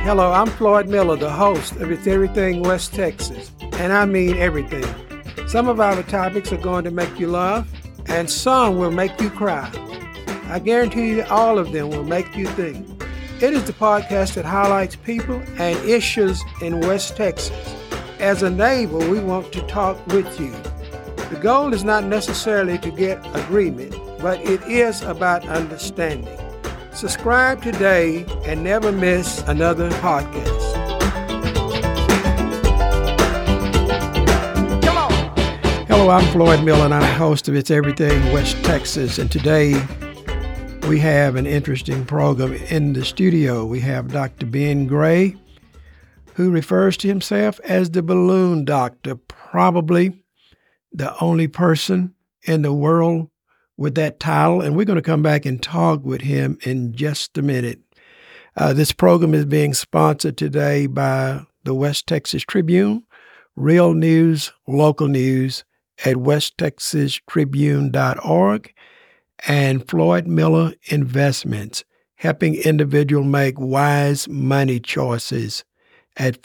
Hello, I'm Floyd Miller, the host of It's Everything West Texas, and I mean everything. Some of our topics are going to make you laugh, and some will make you cry. I guarantee you all of them will make you think. It is the podcast that highlights people and issues in West Texas. As a neighbor, we want to talk with you. The goal is not necessarily to get agreement, but it is about understanding. Subscribe today and never miss another podcast. Come on! Hello, I'm Floyd Miller, and I'm host of It's Everything West Texas. And today we have an interesting program in the studio. We have Dr. Ben Gray, who refers to himself as the balloon doctor, probably the only person in the world with that title, and we're going to come back and talk with him in just a minute. This program is being sponsored today by the West Texas Tribune, real news, local news at westtexastribune.org, and Floyd Miller Investments, helping individuals make wise money choices at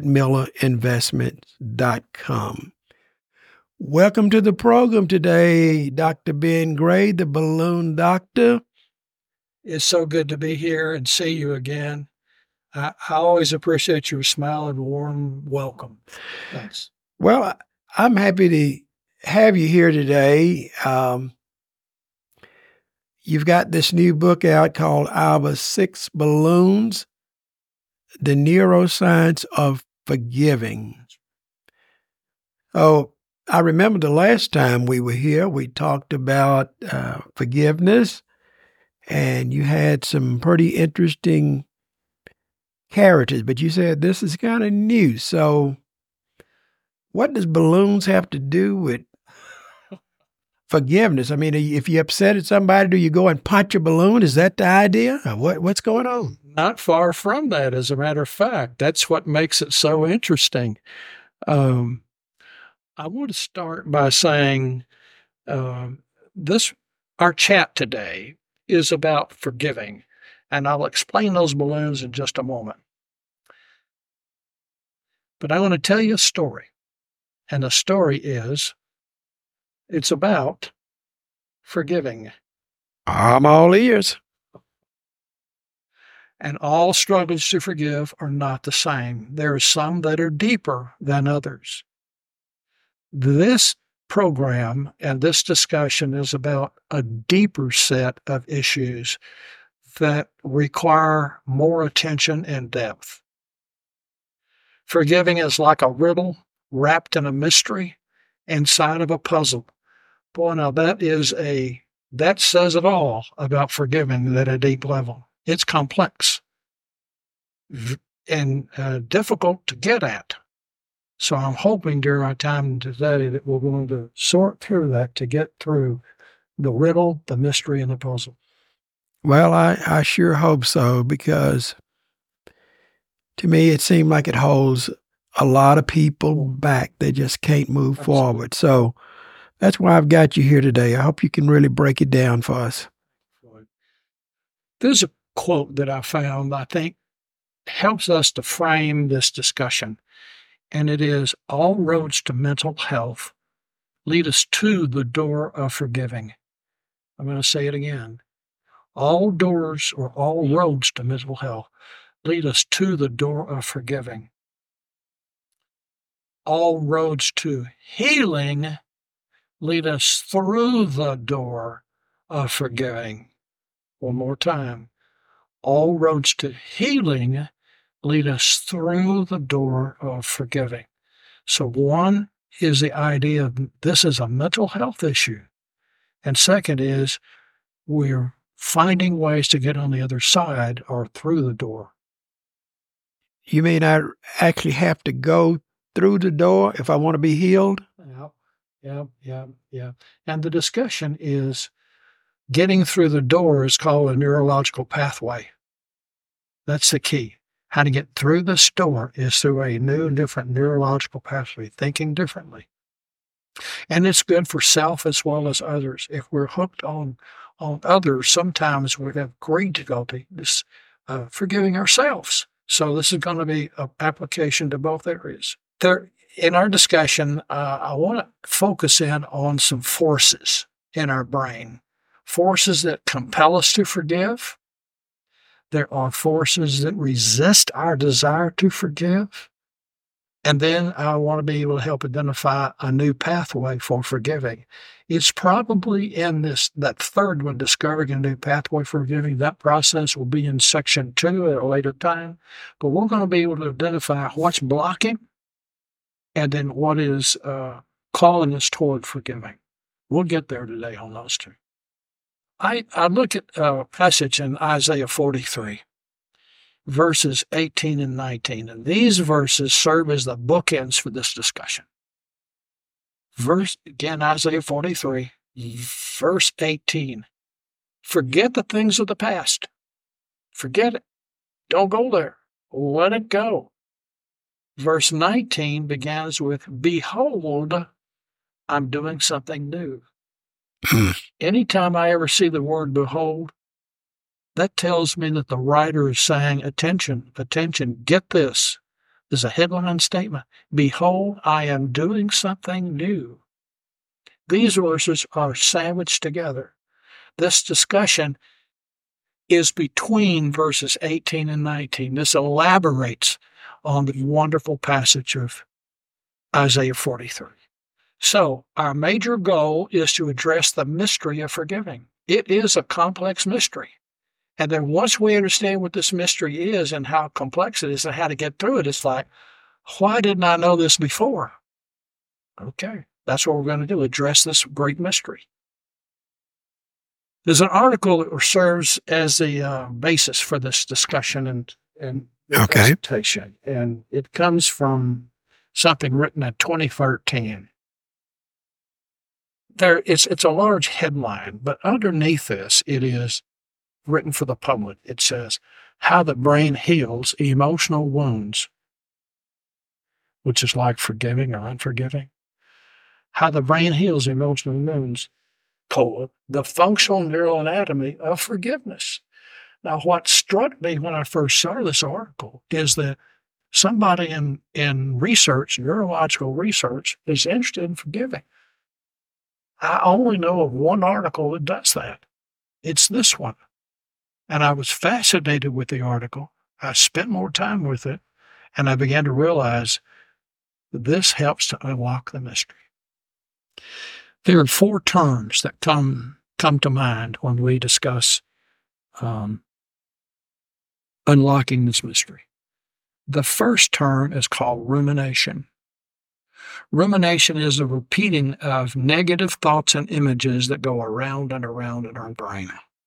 floydmillerinvestments.com. Welcome to the program today, Dr. Ben Gray, the balloon doctor. It's so good to be here and see you again. I always appreciate your smile and warm welcome. Thanks. Well, I'm happy to have you here today. You've got this new book out called Our Six Balloons, The Neuroscience of Forgiving. Oh, I remember the last time we were here, we talked about forgiveness, and you had some pretty interesting characters, but you said this is kind of new. So what does balloons have to do with forgiveness? I mean, if you upset at somebody, do you go and punch a balloon? Is that the idea? What's going on? Not far from that, as a matter of fact. That's what makes it so interesting. I want to start by saying our chat today is about forgiving, and I'll explain those balloons in just a moment. But I want to tell you a story, and the story is it's about forgiving. I'm all ears. And all struggles to forgive are not the same. There are some that are deeper than others. This program and this discussion is about a deeper set of issues that require more attention and depth. Forgiving is like a riddle wrapped in a mystery inside of a puzzle. Boy, now that says it all about forgiving at a deep level. It's complex and difficult to get at. So I'm hoping during our time today that we're going to sort through that to get through the riddle, the mystery, and the puzzle. Well, I sure hope so, because to me it seemed like it holds a lot of people back. They just can't move forward. So that's why I've got you here today. I hope you can really break it down for us. There's a quote that I found I think helps us to frame this discussion. And it is, all roads to mental health lead us to the door of forgiving. I'm going to say it again. All doors or all roads to mental health lead us to the door of forgiving. All roads to healing lead us through the door of forgiving. One more time. All roads to healing lead us through the door of forgiving. So one is the idea of this is a mental health issue. And second is we're finding ways to get on the other side or through the door. You mean I actually have to go through the door if I want to be healed? Yeah. And the discussion is getting through the door is called a neurological pathway. That's the key. How to get through this door is through a new, different neurological pathway, thinking differently. And it's good for self as well as others. If we're hooked on others, sometimes we have great difficulty forgiving ourselves. So this is going to be an application to both areas. In our discussion, I want to focus in on some forces in our brain, forces that compel us to forgive. There are forces that resist our desire to forgive. And then I want to be able to help identify a new pathway for forgiving. It's probably in that third one, discovering a new pathway for forgiving. That process will be in section 2 at a later time. But we're going to be able to identify what's blocking and then what is calling us toward forgiving. We'll get there today on those two. I look at a passage in Isaiah 43. Verses 18 and 19. And these verses serve as the bookends for this discussion. Isaiah 43, verse 18. Forget the things of the past. Forget it. Don't go there. Let it go. Verse 19 begins with, Behold, I'm doing something new. Anytime I ever see the word behold, that tells me that the writer is saying, attention, get this. There's a headline statement. Behold, I am doing something new. These verses are sandwiched together. This discussion is between verses 18 and 19. This elaborates on the wonderful passage of Isaiah 43. So, our major goal is to address the mystery of forgiving. It is a complex mystery. And then once we understand what this mystery is and how complex it is and how to get through it, it's like, why didn't I know this before? Okay, that's what we're going to do, address this great mystery. There's an article that serves as the basis for this discussion and presentation, and it comes from something written in 2013. It's a large headline, but underneath this, it is written for the public. It says, How the Brain Heals Emotional Wounds, which is like forgiving or unforgiving. How the Brain Heals Emotional Wounds, the functional neural anatomy of forgiveness. Now, what struck me when I first saw this article is that somebody in research, neurological research, is interested in forgiving. I only know of one article that does that. It's this one. And I was fascinated with the article. I spent more time with it, and I began to realize that this helps to unlock the mystery. There are 4 terms that come to mind when we discuss unlocking this mystery. The first term is called rumination. Rumination is the repeating of negative thoughts and images that go around and around in our brain,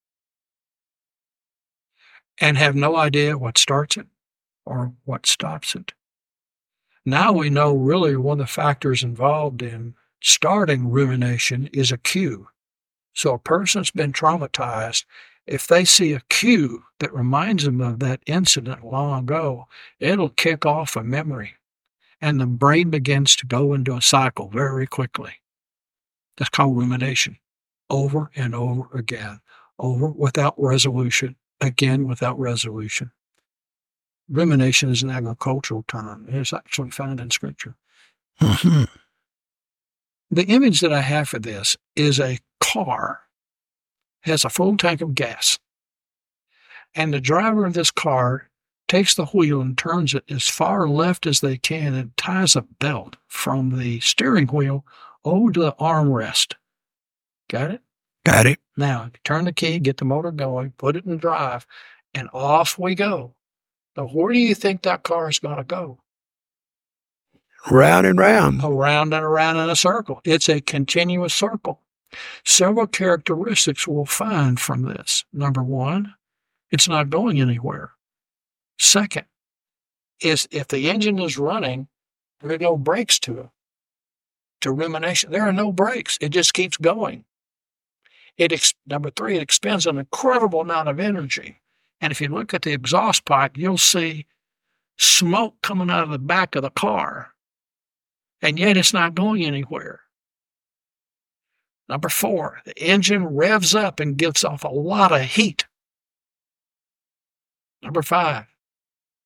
and have no idea what starts it or what stops it. Now we know really one of the factors involved in starting rumination is a cue. So a person's been traumatized. If they see a cue that reminds them of that incident long ago, it'll kick off a memory, and the brain begins to go into a cycle very quickly. That's called rumination. Over and over again. Over without resolution. Again, without resolution. Rumination is an agricultural term. It's actually found in Scripture. Mm-hmm. The image that I have for this is a car has a full tank of gas, and the driver of this car takes the wheel and turns it as far left as they can and ties a belt from the steering wheel over to the armrest. Got it? Got it. Now, turn the key, get the motor going, put it in drive, and off we go. Now, where do you think that car is going to go? Round and round. Around and around in a circle. It's a continuous circle. Several characteristics we'll find from this. Number 1, it's not going anywhere. Second, is if the engine is running, there are no brakes to it. To rumination, there are no brakes. It just keeps going. Number 3, it expends an incredible amount of energy. And if you look at the exhaust pipe, you'll see smoke coming out of the back of the car. And yet it's not going anywhere. Number 4, the engine revs up and gives off a lot of heat. Number 5,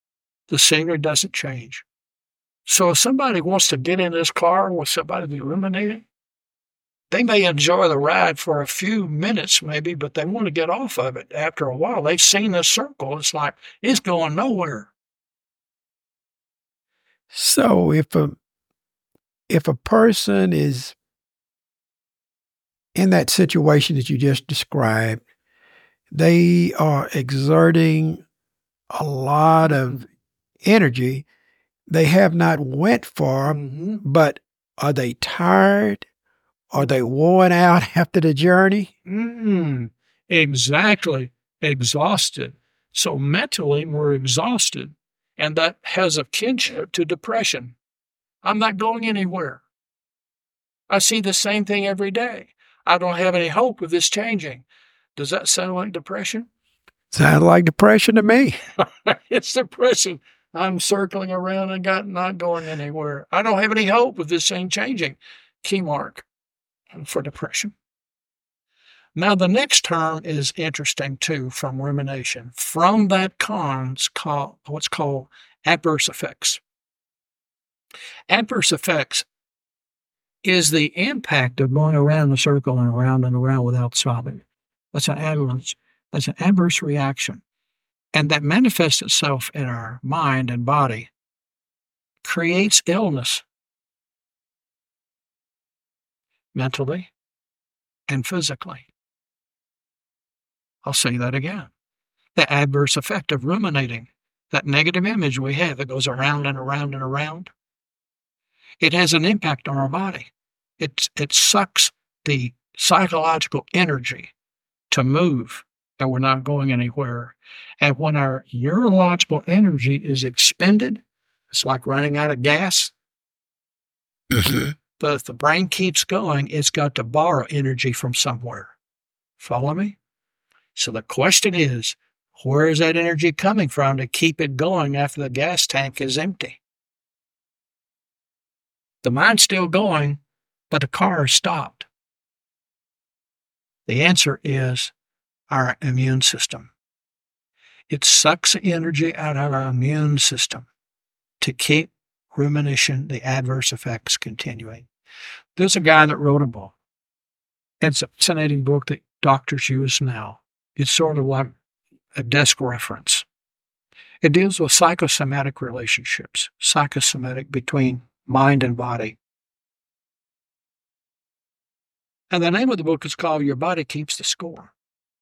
the scenery doesn't change. So if somebody wants to get in this car with somebody to be ruminating, they may enjoy the ride for a few minutes maybe, but they want to get off of it after a while. They've seen this circle. It's like, it's going nowhere. So if a person is in that situation that you just described, they are exerting a lot of energy they have not went far, but are they tired? Are they worn out after the journey? Exactly. Exhausted. So mentally, we're exhausted, and that has a kinship to depression. I'm not going anywhere. I see the same thing every day. I don't have any hope of this changing. Does that sound like depression? Sounds like depression to me. It's depression. I'm circling around and not going anywhere. I don't have any hope of this thing changing. Key mark for depression. Now, the next term is interesting, too, from rumination. From that comes what's called adverse effects. Adverse effects is the impact of going around the circle and around without stopping. That's an adverse reaction. And that manifests itself in our mind and body, creates illness mentally and physically. I'll say that again. The adverse effect of ruminating, that negative image we have that goes around and around and around, it has an impact on our body. It sucks the psychological energy to move, and we're not going anywhere. And when our neurological energy is expended, it's like running out of gas. But if the brain keeps going, it's got to borrow energy from somewhere. Follow me? So the question is, where is that energy coming from to keep it going after the gas tank is empty? The mind's still going, but the car is stopped. The answer is our immune system. It sucks the energy out of our immune system to keep rumination, the adverse effects, continuing. There's a guy that wrote a book. It's a fascinating book that doctors use now. It's sort of like a desk reference. It deals with psychosomatic relationships, psychosomatic between mind and body. And the name of the book is called Your Body Keeps the Score.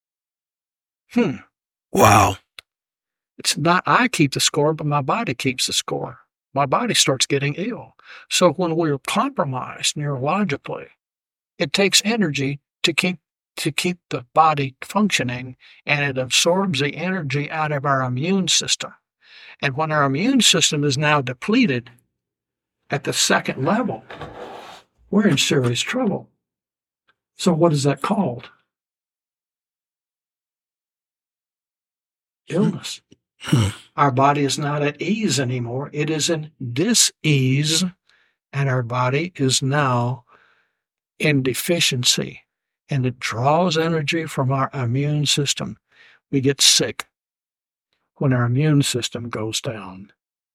Wow. It's not I keep the score, but my body keeps the score. My body starts getting ill. So when we're compromised neurologically, it takes energy to keep the body functioning, and it absorbs the energy out of our immune system. And when our immune system is now depleted at the second level, we're in serious trouble. So what is that called? Illness. Our body is not at ease anymore. It is in dis-ease, and our body is now in deficiency, and it draws energy from our immune system. We get sick when our immune system goes down.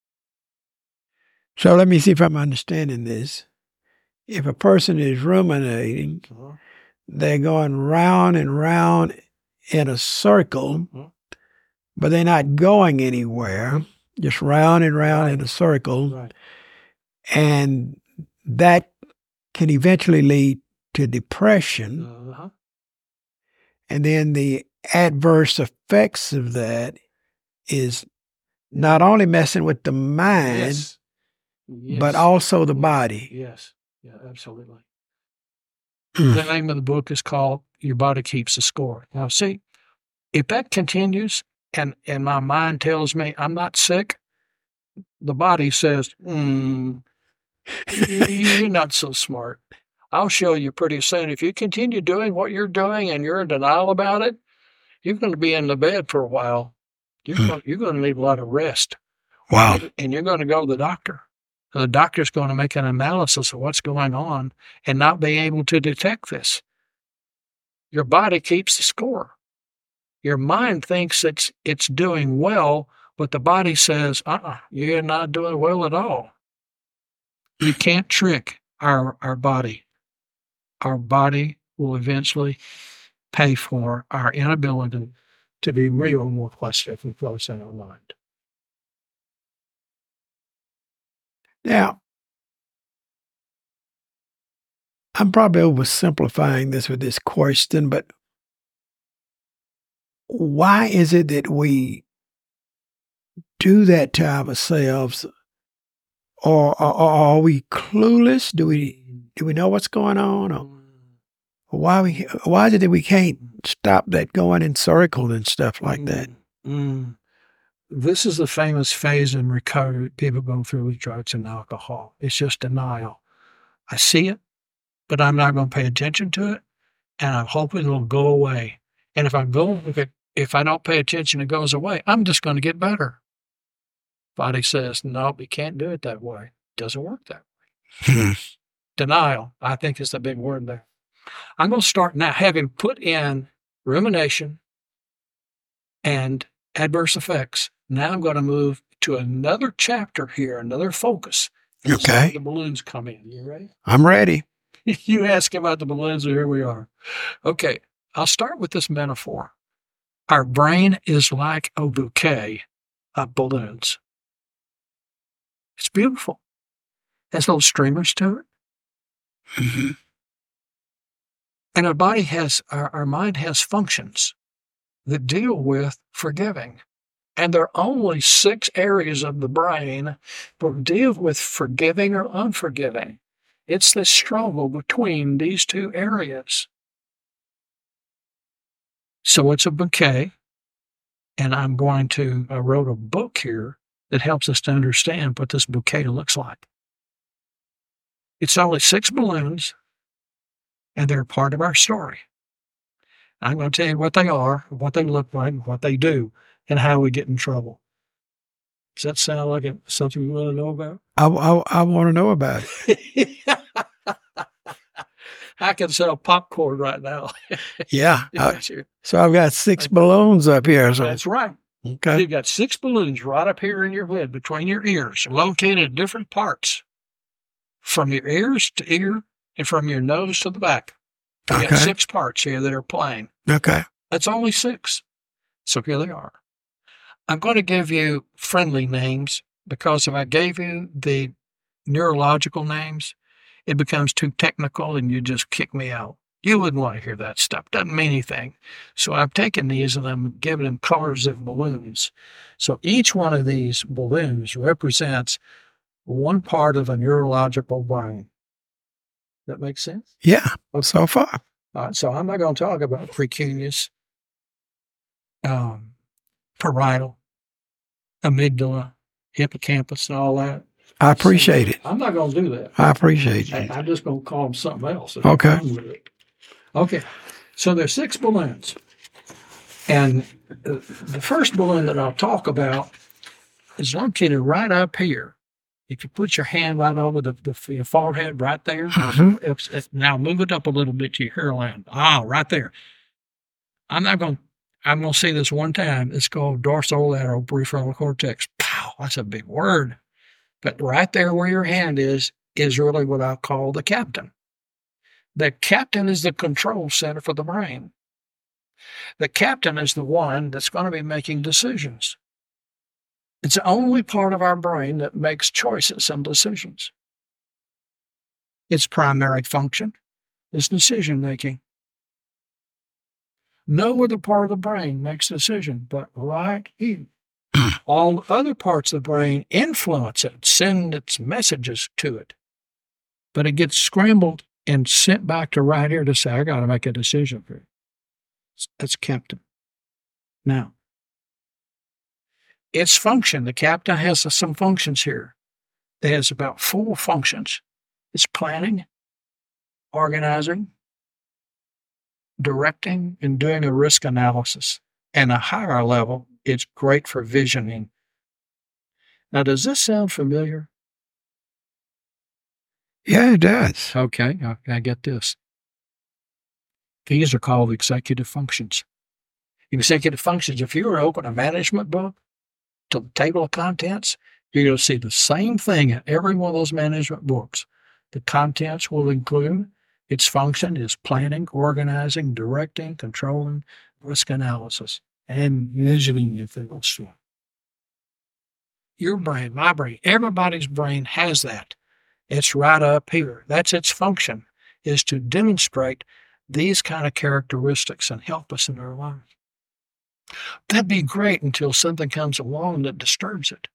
So let me see if I'm understanding this. If a person is ruminating, they're going round and round in a circle, but they're not going anywhere, just round and round in a circle. Right. And that can eventually lead to depression. And then the adverse effects of that is not only messing with the mind, but also the body. Yes. Yeah, absolutely. The name of the book is called Your Body Keeps the Score. Now, see, if that continues and my mind tells me I'm not sick, the body says, you're not so smart. I'll show you pretty soon. If you continue doing what you're doing and you're in denial about it, you're going to be in the bed for a while. You're going to need a lot of rest. Wow. And you're going to go to the doctor. And the doctor's going to make an analysis of what's going on and not be able to detect this. Your body keeps the score. Your mind thinks it's doing well But the body says, you're not doing well at all. You can't trick our body. Our body will eventually pay for our inability to be real and more positive and close in our mind. Now, I'm probably oversimplifying this with this question, but why is it that we do that to ourselves? Or are we clueless? Do we know what's going on? Or why is it that we can't stop that going in circles and stuff like that? This is the famous phase in recovery people go through with drugs and alcohol. It's just denial. I see it, but I'm not going to pay attention to it, and I'm hoping it'll go away. And if I don't pay attention, it goes away. I'm just going to get better. Body says, no, you can't do it that way. It doesn't work that way. Denial, I think, is the big word there. I'm going to start now, having put in rumination and adverse effects. Now I'm going to move to another chapter here, another focus. Okay. The balloons come in. You ready? I'm ready. You ask about the balloons, and here we are. Okay, I'll start with this metaphor. Our brain is like a bouquet of balloons. It's beautiful. It has little streamers to it. Mm-hmm. And our mind has functions that deal with forgiving. And there are only 6 areas of the brain that deal with forgiving or unforgiving. It's the struggle between these 2 areas. So it's a bouquet, and I wrote a book here that helps us to understand what this bouquet looks like. It's only 6 balloons, and they're part of our story. I'm going to tell you what they are, what they look like, what they do, and how we get in trouble. Does that sound like something you want to know about? I want to know about it. I can sell popcorn right now. Yeah. So I've got 6 balloons up here. So. That's right. Okay. You've got 6 balloons right up here in your head, between your ears, located in different parts, from your ears to ear and from your nose to the back. You got 6 parts here that are playing. Okay. That's only 6. So here they are. I'm going to give you friendly names, because if I gave you the neurological names, it becomes too technical and you just kick me out. You wouldn't want to hear that stuff. Doesn't mean anything. So I've taken these and I'm giving them colors of balloons. So each one of these balloons represents one part of a neurological brain. That makes sense? Yeah, so far. All right, so I'm not going to talk about precuneus, parietal, amygdala, hippocampus, and all that. I appreciate it. I'm not going to do that. I appreciate it. I'm just going to call them something else. Okay. Okay. So there's 6 balloons. And the first balloon that I'll talk about is located right up here. If you put your hand right over your forehead right there, now move it up a little bit to your hairline. Right there. I'm going to say this one time. It's called dorsolateral prefrontal cortex. Pow, that's a big word. But right there where your hand is really what I call the captain. The captain is the control center for the brain. The captain is the one that's going to be making decisions. It's the only part of our brain that makes choices and decisions. Its primary function is decision making. No other part of the brain makes decision but right here. All other parts of the brain influence it, send its messages to it. But it gets scrambled and sent back to right here to say, I got to make a decision for you. That's captain. Now, its function, the captain has some functions here. It has about 4 functions. It's planning, organizing, directing, and doing a risk analysis. And a higher level, it's great for visioning. Now, does this sound familiar? Yeah, it does. Okay, I get this. These are called executive functions. Executive functions, if you were to open a management book, to the table of contents, you're going to see the same thing in every one of those management books. The contents will include its function is planning, organizing, directing, controlling, risk analysis, and measuring if it was so. Your brain, my brain, everybody's brain has that. It's right up here. That's its function, is to demonstrate these kind of characteristics and help us in our lives. That'd be great until something comes along that disturbs it.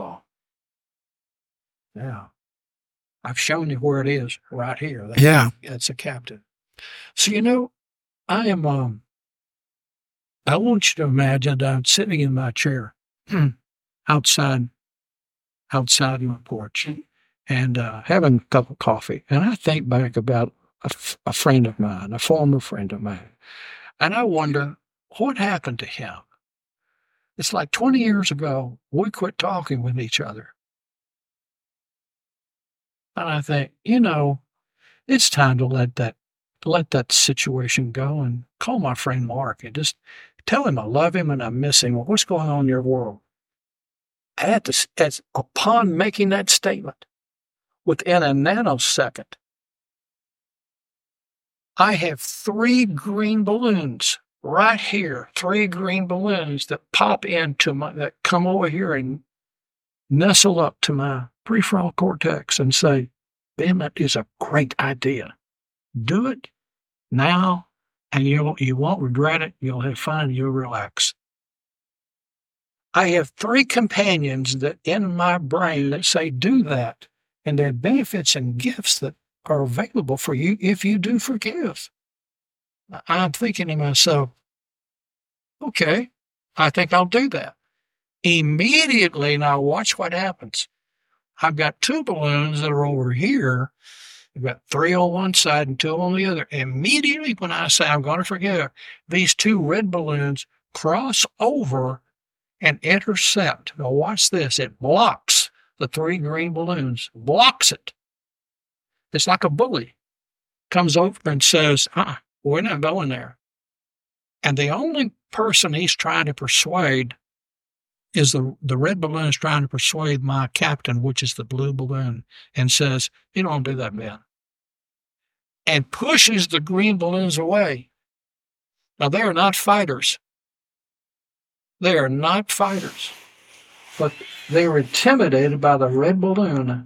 Yeah. I've shown you where it is right here. That's a captain. So, I am, I want you to imagine that I'm sitting in my chair outside my porch and having a cup of coffee. And I think back about a friend of mine, a former friend of mine. And I wonder, what happened to him? It's like 20 years ago, we quit talking with each other. And I think, it's time to let that situation go and call my friend Mark and just tell him I love him and I miss him. Well, what's going on in your world? Upon making that statement, within a nanosecond, I have 3 green balloons right here, 3 green balloons that pop that come over here and nestle up to my prefrontal cortex and say, Ben, that is a great idea. Do it now, and you won't regret it. You'll have fun. You'll relax. I have 3 companions that in my brain that say, do that, and there are benefits and gifts that are available for you if you do forgive. I'm thinking to myself, okay, I think I'll do that. Immediately, now watch what happens. I've got 2 balloons that are over here. I've got 3 on one side and 2 on the other. Immediately when I say I'm going to forgive, these 2 red balloons cross over and intercept. Now watch this. It blocks the 3 green balloons. Blocks it. It's like a bully. Comes over and says, we're not going there. And the only person he's trying to persuade is the red balloon is trying to persuade my captain, which is the blue balloon, and says, you don't do that, Ben. And pushes the green balloons away. Now, they are not fighters. They are not fighters. But they are intimidated by the red balloon.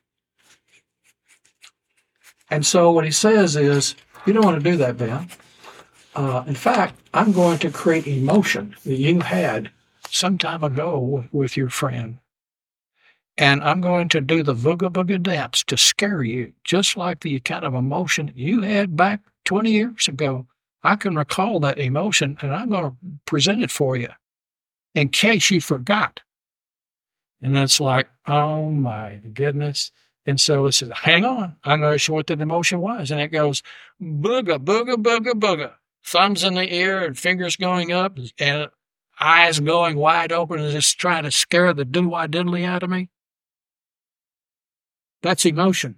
And so what he says is, you don't want to do that, Ben. In fact, I'm going to create emotion that you had some time ago with your friend. And I'm going to do the booga booga dance to scare you, just like the kind of emotion you had back 20 years ago. I can recall that emotion, and I'm going to present it for you in case you forgot. And it's like, oh my goodness. And so it says, hang on, I'm going to show what the emotion was. And it goes, booga, booga, booga, booga. Thumbs in the air and fingers going up and eyes going wide open and just trying to scare the do-why-diddly out of me. That's emotion.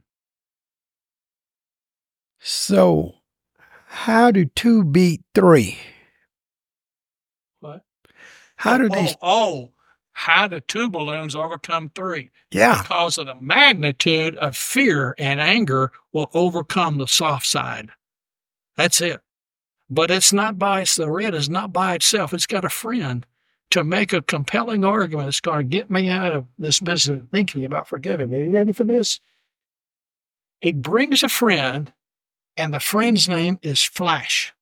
So, how do 2 beat 3? What? How do these... How do 2 balloons overcome 3? Yeah. Because of the magnitude of fear and anger will overcome the soft side. That's it. But it's not the red is not by itself. It's got a friend to make a compelling argument that's going to get me out of this business of thinking about forgiving me. Are you ready for this? It brings a friend, and the friend's name is Flash.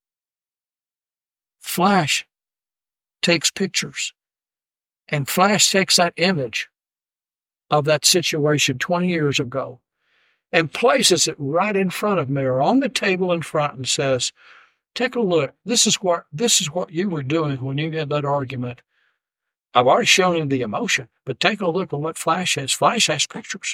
Flash takes pictures. And Flash takes that image of that situation 20 years ago and places it right in front of me or on the table in front and says, take a look. This is what you were doing when you had that argument. I've already shown you the emotion, but take a look at what Flash has. Flash has pictures.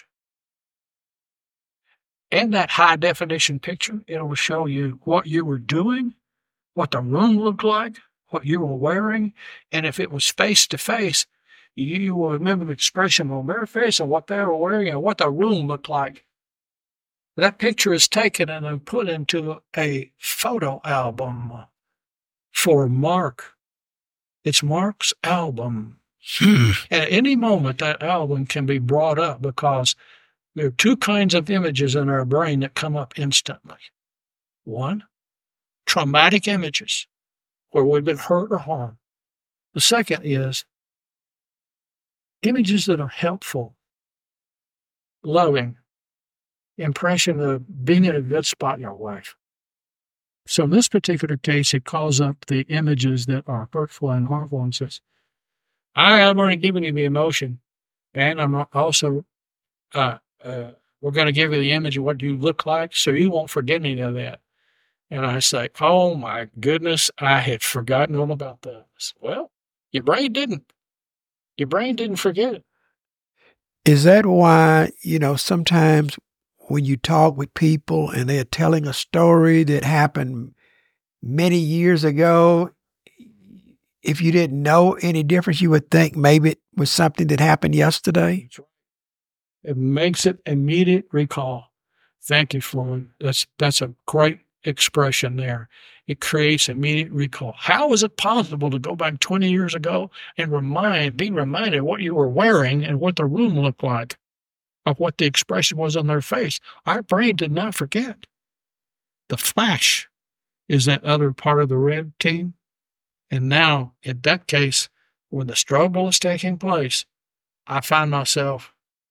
In that high definition picture, it will show you what you were doing, what the room looked like, what you were wearing, and if it was face to face, you will remember the expression on their face and what they were wearing and what the room looked like. That picture is taken and then put into a photo album for Mark. It's Mark's album. At any moment, that album can be brought up because there are two kinds of images in our brain that come up instantly. One, traumatic images where we've been hurt or harmed. The second is images that are helpful, loving, impression of being in a good spot in your life. So in this particular case, it calls up the images that are hurtful and harmful and says, I have already given you the emotion, and I'm also, we're going to give you the image of what you look like, so you won't forget any of that. And I say, oh my goodness, I had forgotten all about this. Well, your brain didn't. Your brain didn't forget it. Is that why, sometimes when you talk with people and they're telling a story that happened many years ago, if you didn't know any difference, you would think maybe it was something that happened yesterday? It makes it immediate recall. Thank you, Floyd. That's a great expression there. It creates immediate recall. How is it possible to go back 20 years ago and be reminded what you were wearing and what the room looked like, of what the expression was on their face? Our brain did not forget. The flash is that other part of the red team. And now, in that case, when the struggle is taking place, I find myself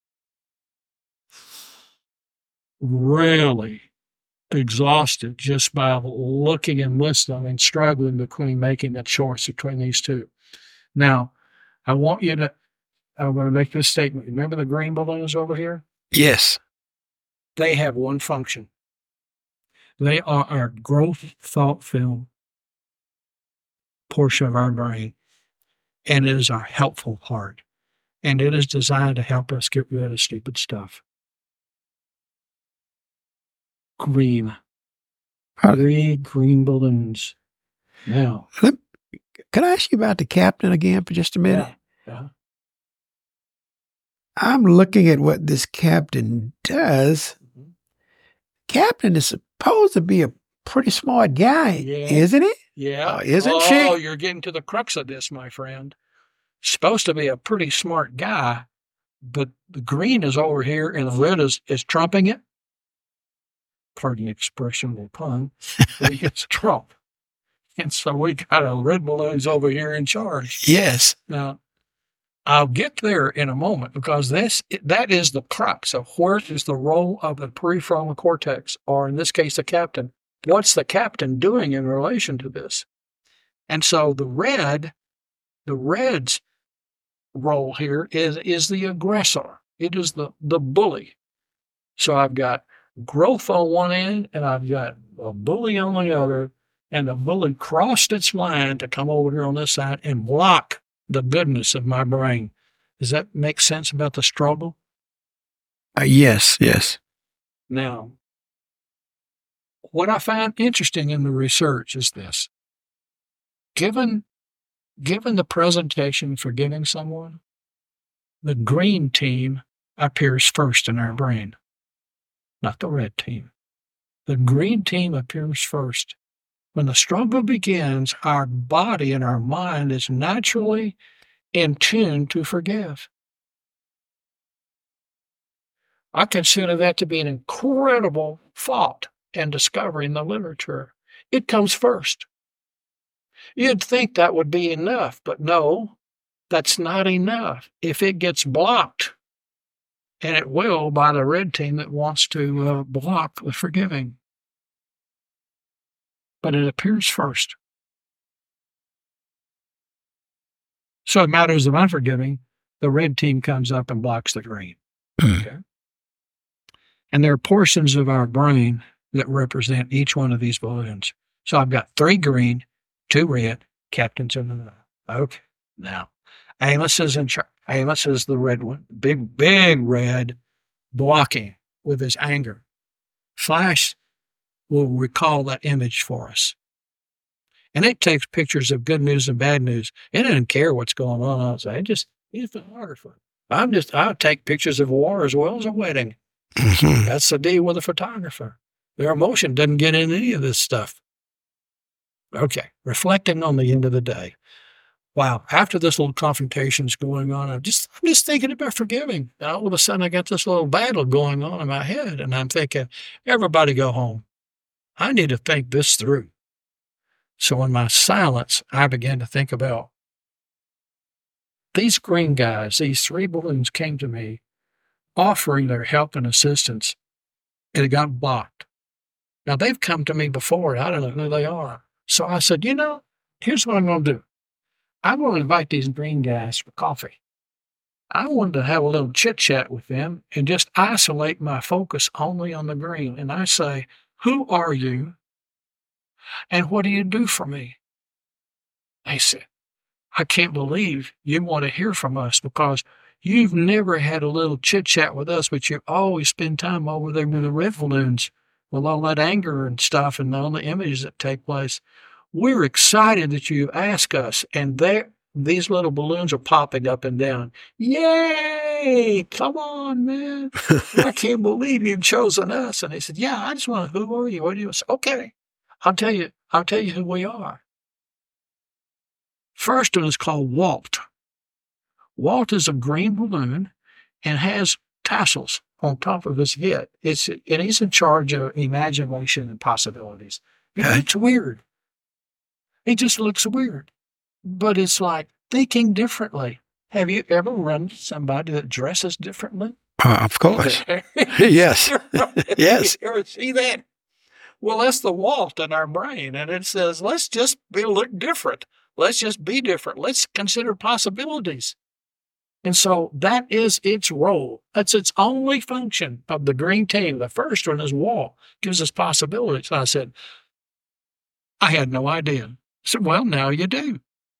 really exhausted just by looking and listening and struggling between making that choice between these two. Now, I'm going to make this statement. Remember the green balloons over here? Yes. They have one function. They are our growth thought film portion of our brain, and it is our helpful part, and it is designed to help us get rid of stupid stuff. Green. Three green balloons. Now, can I ask you about the captain again for just a minute? Yeah. I'm looking at what this captain does. Mm-hmm. Captain is supposed to be a pretty smart guy, isn't he? Yeah. Isn't she? Oh, you're getting to the crux of this, my friend. Supposed to be a pretty smart guy, but the green is over here and the red is trumping it. Pardon the expression, the pun. It's Trump. And so we got a red balloons over here in charge. Yes. Now, I'll get there in a moment because that is the crux of where is the role of the prefrontal cortex, or in this case, the captain. What's the captain doing in relation to this? And so the red's role here is the aggressor. It is the bully. So I've got growth on one end and I've got a bully on the other, and the bully crossed its line to come over here on this side and block the goodness of my brain. Does that make sense about the struggle? Yes. Now, what I find interesting in the research is this. Given the presentation for giving someone, the green team appears first in our brain, not the red team. The green team appears first. When the struggle begins, our body and our mind is naturally in tune to forgive. I consider that to be an incredible thought and discovery in the literature. It comes first. You'd think that would be enough, but no, that's not enough. If it gets blocked, and it will by the red team that wants to block the forgiving. But it appears first. So in matters of unforgiving, the red team comes up and blocks the green. Okay? And there are portions of our brain that represent each one of these balloons. So I've got 3 green, 2 red, captains in the middle. Okay. Now, Amos is in charge. Amos is the red one, big red, blocking with his anger. Flash will recall that image for us. And it takes pictures of good news and bad news. It doesn't care what's going on outside. He's a photographer. I'll take pictures of war as well as a wedding. Mm-hmm. That's the deal with a photographer. Their emotion doesn't get in any of this stuff. Okay, reflecting on the end of the day. wow, after this little confrontation's going on, I'm just thinking about forgiving. And all of a sudden, I got this little battle going on in my head, and I'm thinking, everybody go home. I need to think this through. So in my silence, I began to think about these green guys. These 3 balloons came to me offering their help and assistance, and it got blocked. Now, they've come to me before, and I don't know who they are. So I said, here's what I'm going to do. I'm going to invite these green guys for coffee. I wanted to have a little chit-chat with them and just isolate my focus only on the green. And I say, who are you? And what do you do for me? They said, I can't believe you want to hear from us because you've never had a little chit-chat with us, but you always spend time over there with the red balloons with all that anger and stuff and all the images that take place. We're excited that you ask us, and these little balloons are popping up and down. Yay! Come on, man. I can't believe you've chosen us. And they said, yeah, I just want to, who are you? What do you say? Okay, I'll tell you who we are. First one is called Walt. Walt is a green balloon and has tassels on top of his head. And he's in charge of imagination and possibilities. It's weird. It just looks weird. But it's like thinking differently. Have you ever run into somebody that dresses differently? Of course. Yes. Yes. You ever see that? Well, that's the Walt in our brain. And it says, let's just look different. Let's just be different. Let's consider possibilities. And so that is its role. That's its only function of the green team. The first one is Walt, gives us possibilities. And I said, I had no idea. I said, well, now you do.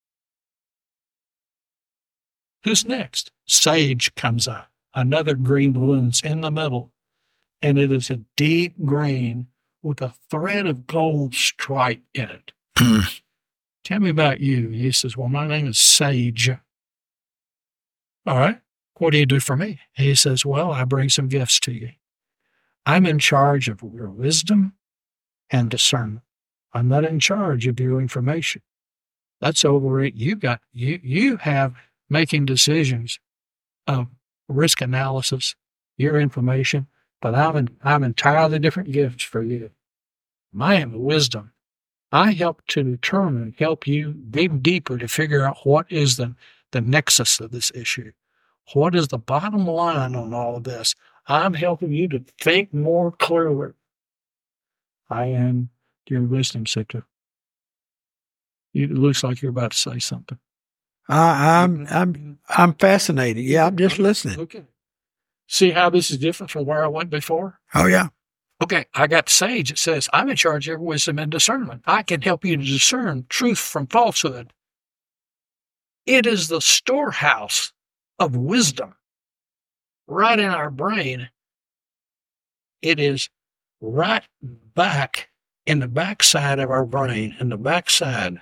Who's next? Sage comes up. Another green balloon's in the middle. And it is a deep green with a thread of gold stripe in it. Tell me about you. He says, well, my name is Sage. All right. What do you do for me? He says, well, I bring some gifts to you. I'm in charge of your wisdom and discernment. I'm not in charge of your information. That's over it. You have making decisions of risk analysis, your information, but I'm entirely different gifts for you. My wisdom. I help to determine, help you dig deeper to figure out what is the nexus of this issue. What is the bottom line on all of this? I'm helping you to think more clearly. I am your wisdom seeker. It looks like you're about to say something. I'm fascinated. Yeah, I'm just listening. Okay. See how this is different from where I went before? Oh, yeah. Okay, I got Sage. It says, I'm in charge of your wisdom and discernment. I can help you to discern truth from falsehood. It is the storehouse of wisdom right in our brain. It is right back in the backside of our brain, in the backside.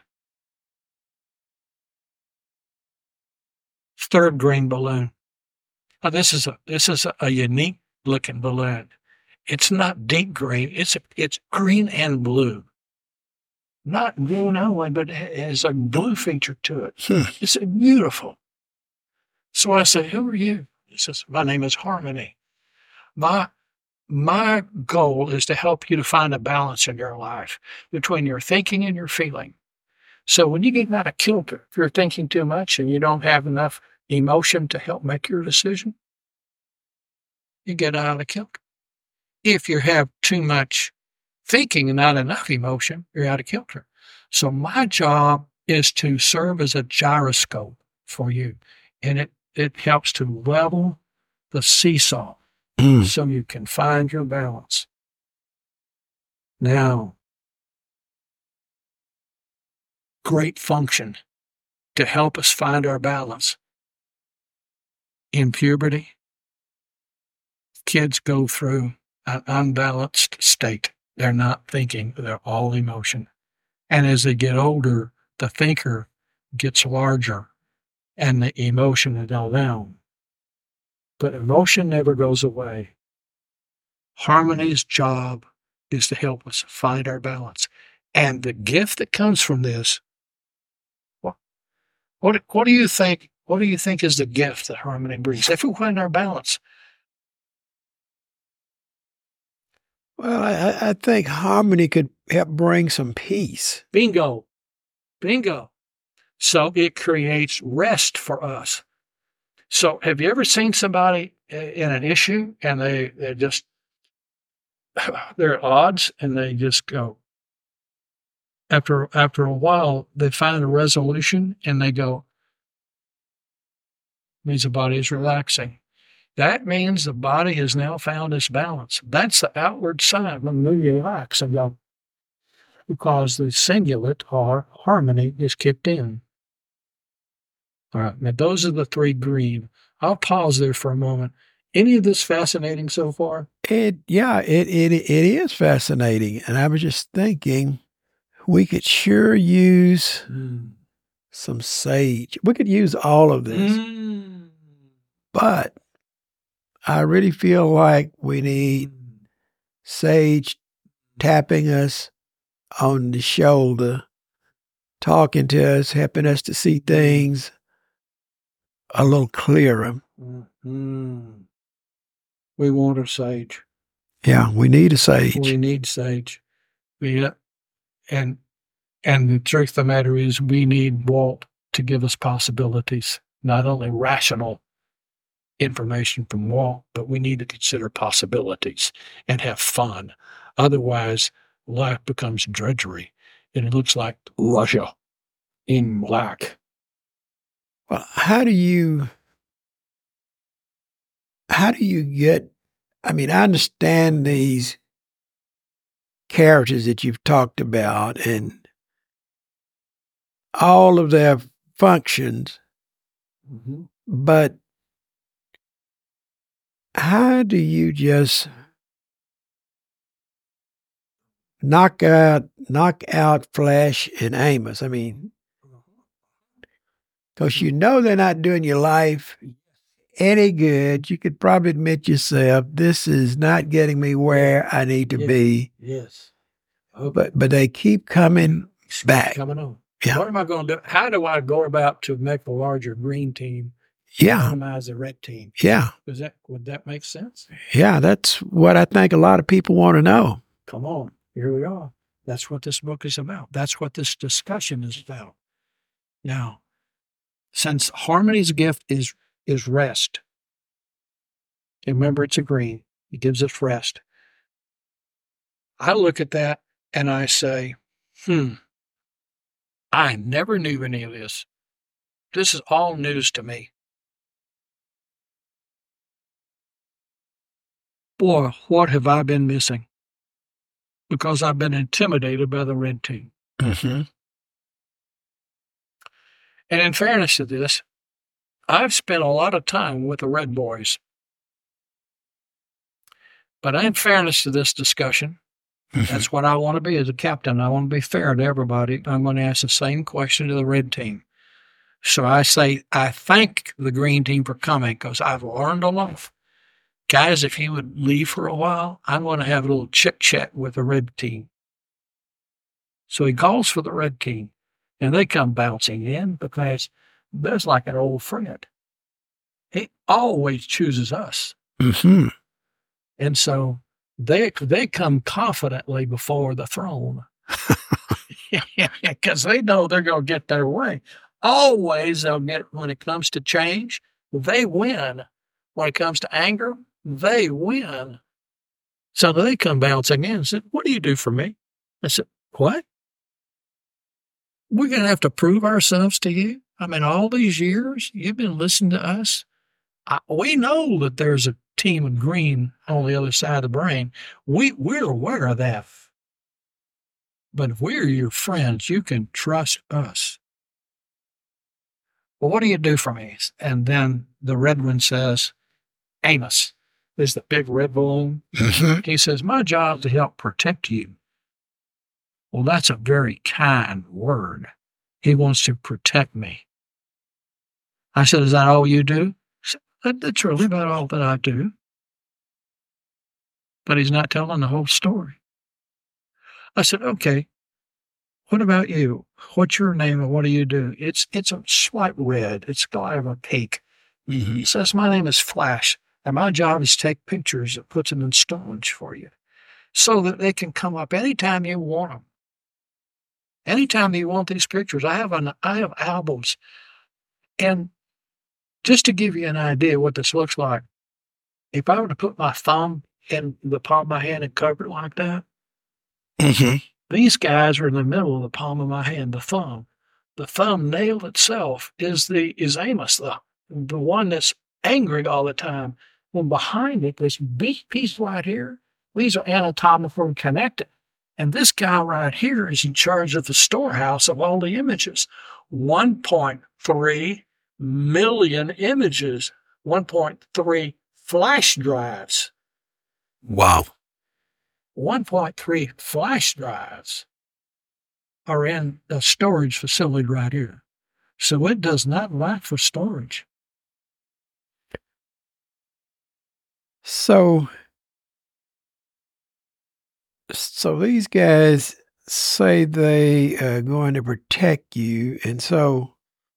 Third green balloon. Now, this is a unique looking balloon. It's not deep green. It's green and blue. Not green only, but it has a blue feature to it. It's beautiful. So I say, who are you? He says, my name is Harmony. My goal is to help you to find a balance in your life between your thinking and your feeling. So when you get out of kilter, if you're thinking too much and you don't have enough emotion to help make your decision, you get out of kilter. If you have too much thinking and not enough emotion, you're out of kilter. So my job is to serve as a gyroscope for you. And it helps to level the seesaw so you can find your balance. Now, great function to help us find our balance. In puberty, kids go through an unbalanced state. They're not thinking, they're all emotion. And as they get older, the thinker gets larger and the emotion is all down. But emotion never goes away. Harmony's job is to help us find our balance. And the gift that comes from this, What do you think? What do you think is the gift that harmony brings? If we find our balance. Well, I think harmony could help bring some peace. Bingo. Bingo. So it creates rest for us. So have you ever seen somebody in an issue and they're at odds and they just go, after a while, they find a resolution and they go, means the body is relaxing. That means the body has now found its balance. That's the outward sign when we relax and go, because the singulate or harmony is kicked in. All right, now those are the three green. I'll pause there for a moment. Any of this fascinating so far? It is fascinating. And I was just thinking we could sure use some sage. We could use all of this. But I really feel like we need sage tapping us on the shoulder, talking to us, helping us to see things a little clearer. We want a sage. Yeah, we need a sage. We need sage. Yeah. And the truth of the matter is we need Walt to give us possibilities, not only rational information from Walt, but we need to consider possibilities and have fun. Otherwise, life becomes drudgery, and it looks like Russia in black. Well, how do you get, I mean, I understand these characters that you've talked about and all of their functions, but how do you just knock out Flash and Amos? I mean, because you know they're not doing your life any good. You could probably admit yourself, this is not getting me where I need to be. Yes. But they keep coming back. Coming on. Yeah. What am I going to do? How do I go about to make a larger green team? Yeah. Minimize the red team. Yeah. Would that make sense? Yeah, that's what I think a lot of people want to know. Come on. Here we are. That's what this book is about. That's what this discussion is about. Now, since harmony's gift is rest, and remember it's a green, it gives us rest. I look at that and I say, I never knew any of this. This is all news to me. Boy, what have I been missing? Because I've been intimidated by the red team. And in fairness to this, I've spent a lot of time with the red boys. But in fairness to this discussion, that's what I want to be as a captain. I want to be fair to everybody. I'm going to ask the same question to the red team. So I say, I thank the green team for coming because I've learned a lot. Guys, if you would leave for a while, I'm going to have a little chit-chat with the red team. So he calls for the red team, and they come bouncing in because there's like an old friend. He always chooses us. And so they come confidently before the throne because they know they're going to get their way. Always they'll get, when it comes to change, they win. When it comes to anger, they win. So they come bouncing in and said, what do you do for me? I said, what? We're going to have to prove ourselves to you? I mean, all these years, you've been listening to us. We know that there's a team of green on the other side of the brain. We're aware of that. But if we're your friends, you can trust us. Well, what do you do for me? And then the red one says, Amos is the big red balloon. He says, my job is to help protect you. Well, that's a very kind word. He wants to protect me. I said, is that all you do? He said, that's really about all that I do. But he's not telling the whole story. I said, okay, What about you? What's your name and what do you do? It's a slight red. It's kind of a peak. He says, my name is Flash, and my job is to take pictures and put them in storage for you so that they can come up anytime you want them. Anytime you want these pictures, I have albums. And just to give you an idea what this looks like, if I were to put my thumb in the palm of my hand and cover it like that, these guys are in the middle of the palm of my hand, the thumb. The thumbnail itself is Amos, the one that's angry all the time. When behind it, this big piece right here, these are anatomically connected. And this guy right here is in charge of the storehouse of all the images. 1.3 million images, 1.3 flash drives. Wow. 1.3 flash drives are in a storage facility right here. So it does not lack for storage. So these guys say they are going to protect you, and so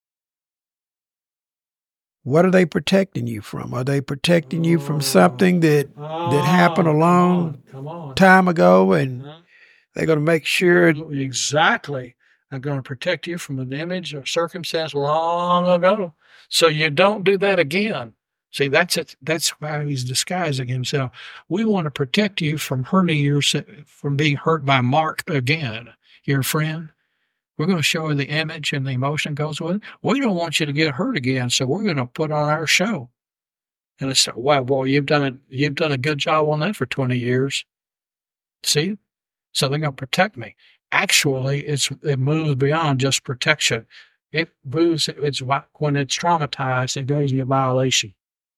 what are they protecting you from? Are they protecting you from something that happened a long time ago, and they're going to make sure? Exactly. I'm going to protect you from an image or circumstance long ago, so you don't do that again. See, that's it. That's why he's disguising himself. We want to protect you from from being hurt by Mark again, your friend. We're going to show you the image and the emotion goes with it. We don't want you to get hurt again, so we're going to put on our show. And it's, wow, boy, you've done a good job on that for 20 years. See? So they're going to protect me. Actually, it moves beyond just protection. It moves. It's when it's traumatized, it goes into violation.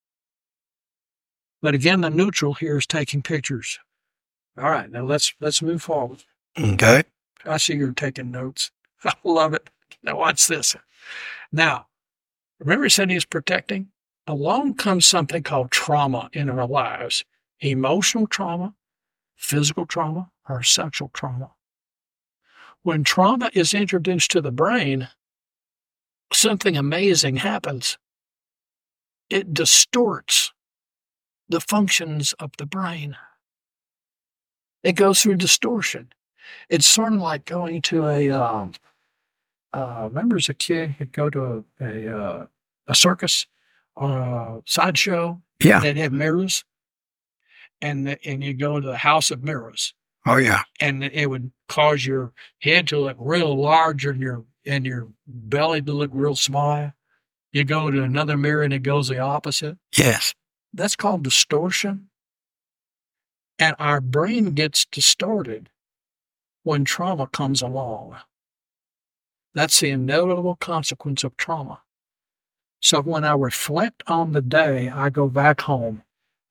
But again, the neutral here is taking pictures. All right, now let's move forward. Okay. I see you're taking notes. I love it. Now watch this. Now, remember I said he's protecting? Along comes something called trauma in our lives. Emotional trauma, physical trauma, or sexual trauma. When trauma is introduced to the brain, something amazing happens. It distorts the functions of the brain. It goes through distortion. It's sort of like going to remember as a kid, you'd go to a circus or a sideshow. Yeah. They'd have mirrors, and you go to the house of mirrors. Oh yeah. And it would cause your head to look real large and your belly to look real small. You go to another mirror and it goes the opposite. Yes. That's called distortion. And our brain gets distorted when trauma comes along. That's the inevitable consequence of trauma. So when I reflect on the day, I go back home.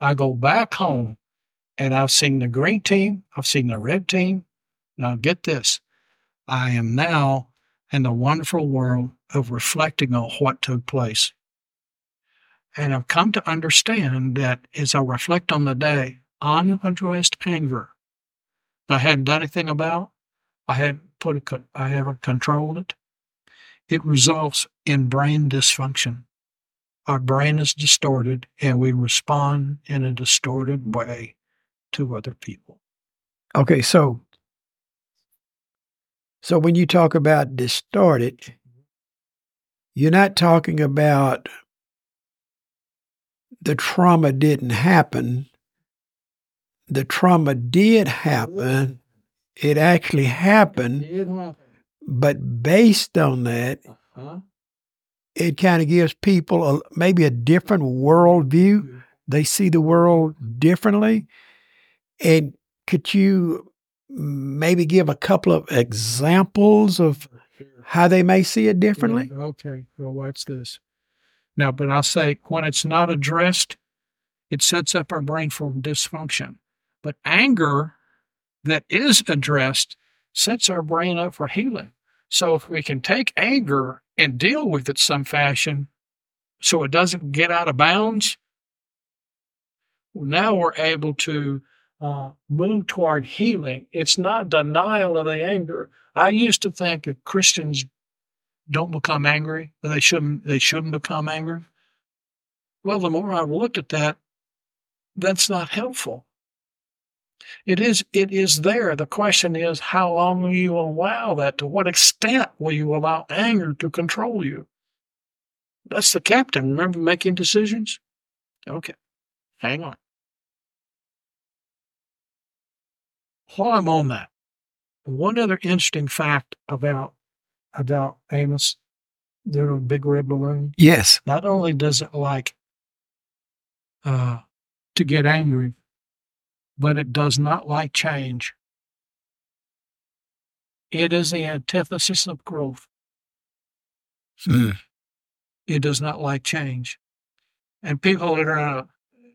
And I've seen the green team, I've seen the red team. Now get this, I am now in the wonderful world of reflecting on what took place. And I've come to understand that as I reflect on the day, unaddressed anger I hadn't done anything about, I haven't controlled it. It results in brain dysfunction. Our brain is distorted and we respond in a distorted way to other people. Okay, so when you talk about distorted, you're not talking about the trauma didn't happen. The trauma did happen. It actually happened. But based on that, it kind of gives people maybe a different worldview. They see the world differently. And could you maybe give a couple of examples of how they may see it differently? Yeah, okay, well, watch this. Now, but I'll say when it's not addressed, it sets up our brain for dysfunction. But anger that is addressed sets our brain up for healing. So if we can take anger and deal with it some fashion so it doesn't get out of bounds, now we're able to move toward healing. It's not denial of the anger. I used to think that Christians don't become angry, that they shouldn't become angry. Well, the more I've looked at that, that's not helpful. It is there. The question is, how long will you allow that? To what extent will you allow anger to control you? That's the captain. Remember making decisions? Okay. Hang on. While I'm on that, one other interesting fact about Amos, the big red balloon. Yes. Not only does it like to get angry, but it does not like change. It is the antithesis of growth. It does not like change. And people that are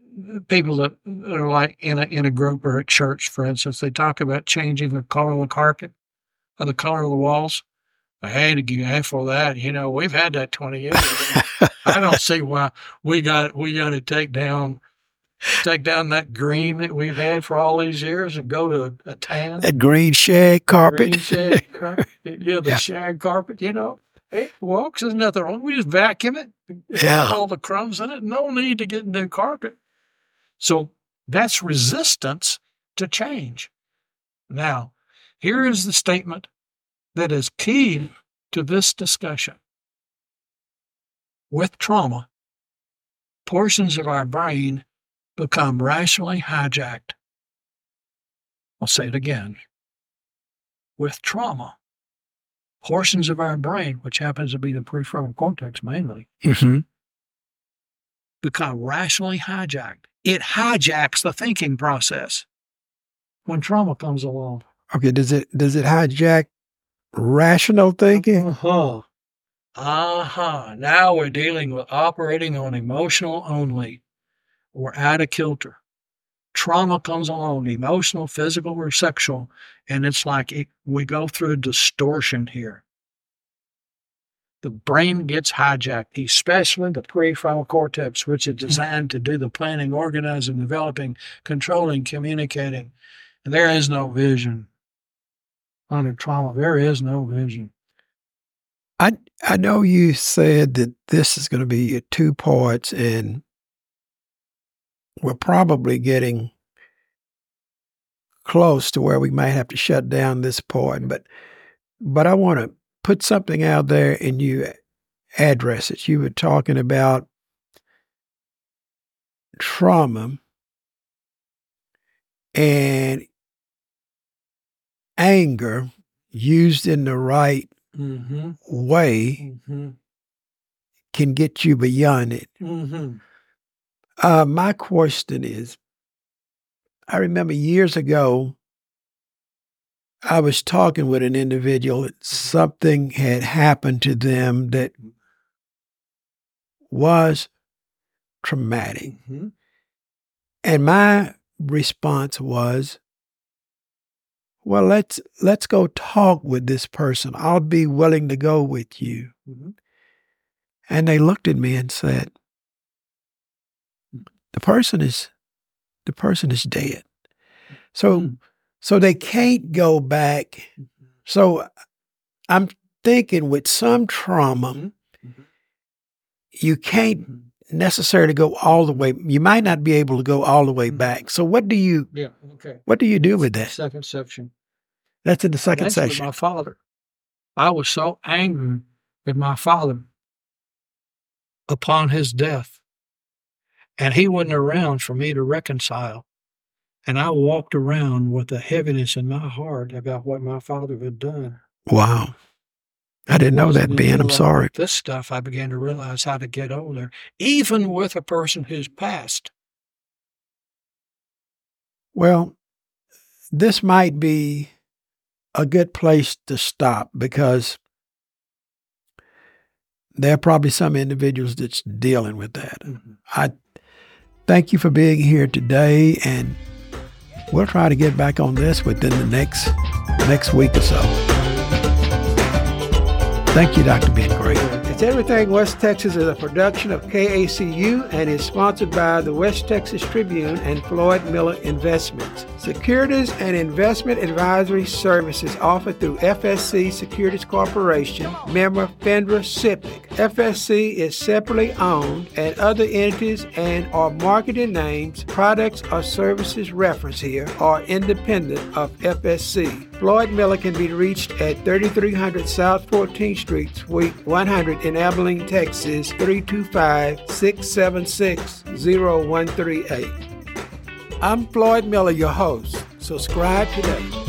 like in a group or at church, for instance, they talk about changing the color of the carpet or the color of the walls. I hate to get for that. We've had that 20 years ago. I don't see why we got to take down that green that we've had for all these years and go to a tan. That green shag carpet. Green shag carpet. The shag carpet, It walks, there's nothing wrong. We just vacuum it. Yeah. All the crumbs in it. No need to get new carpet. So that's resistance to change. Now, here is the statement that is key to this discussion. With trauma, portions of our brain become rationally hijacked. I'll say it again. With trauma, portions of our brain, which happens to be the prefrontal cortex mainly, become rationally hijacked. It hijacks the thinking process when trauma comes along. Okay, does it hijack rational thinking? Now we're dealing with operating on emotional only. We're out of kilter. Trauma comes along, emotional, physical, or sexual, and it's like we go through a distortion here. The brain gets hijacked, especially the prefrontal cortex, which is designed to do the planning, organizing, developing, controlling, communicating. And there is no vision. Under trauma, there is no vision. I know you said that this is going to be 2 parts, and we're probably getting close to where we might have to shut down this part. But I want to put something out there and you address it. You were talking about trauma and anger used in the right way can get you beyond it. My question is, I remember years ago, I was talking with an individual. Something had happened to them that was traumatic. And my response was, well, let's go talk with this person. I'll be willing to go with you. And they looked at me and said, the person is dead. So they can't go back. So I'm thinking with some trauma, you can't necessarily go all the way. You might not be able to go all the way back. So what do you do with that? Second section. That's in the second That's section. with my father. I was so angry with my father upon his death. And he wasn't around for me to reconcile. And I walked around with a heaviness in my heart about what my father had done. Wow. I didn't know that, Ben. I'm sorry. This stuff, I began to realize how to get older, even with a person who's passed. Well, this might be a good place to stop because there are probably some individuals that's dealing with that. I thank you for being here today, and we'll try to get back on this within the next week or so. Thank you, Dr. Ben Gray. It's It's Everything West Texas is a production of KACU and is sponsored by the West Texas Tribune and Floyd Miller Investments. Securities and investment advisory services offered through FSC Securities Corporation, member FINRA SIPC. FSC is separately owned, and other entities and or marketing names, products, or services referenced here are independent of FSC. Floyd Miller can be reached at 3300 South 14th Street, Suite 100 in Abilene, Texas, 325-676-0138. I'm Floyd Miller, your host. Subscribe today.